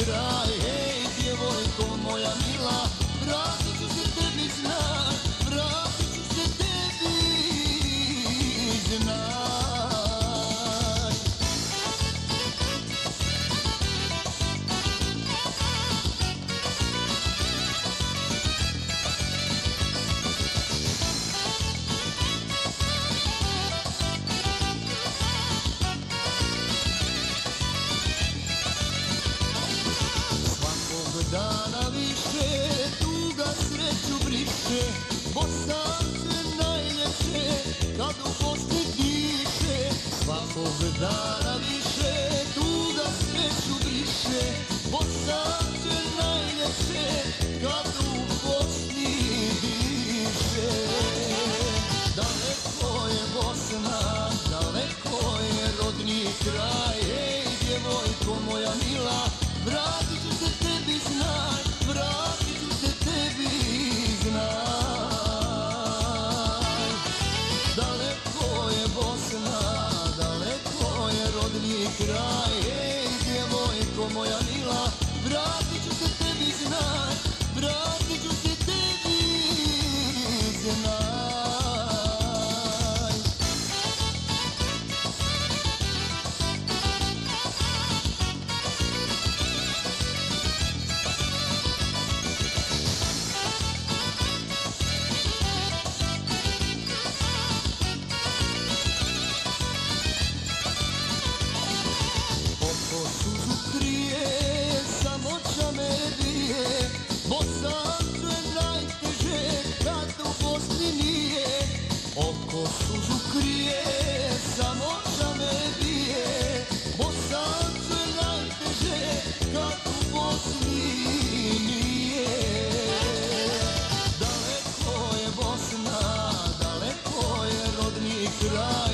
kraj. Ej, djevojko moja mila, vratit ću se tebi, znaj, vratit ću se tebi, znaj. Dana više tuga sreću briše, bosanče najljepše kad u Bosni diše. Svakog dana više tuga sreću briše, bosanče najljepše kad u Bosni diše. Daleko je Bosna, daleko je rodni kraj. Ej, djevojko moja mila, vratit ću se tebi, znaj, vratit ću se tebi, znaj. Daleko je Bosna, daleko je rodni kraj. Ej, djevojko moja mila, vratit ću se tebi, znaj, vratit ću se tebi, znaj. Samoća me bije, bosanče najteže kad u Bosni nije. Oko suzu krije, samoća me bije, bosanče najteže kad u Bosni nije. Daleko je Bosna, daleko je rodni kraj.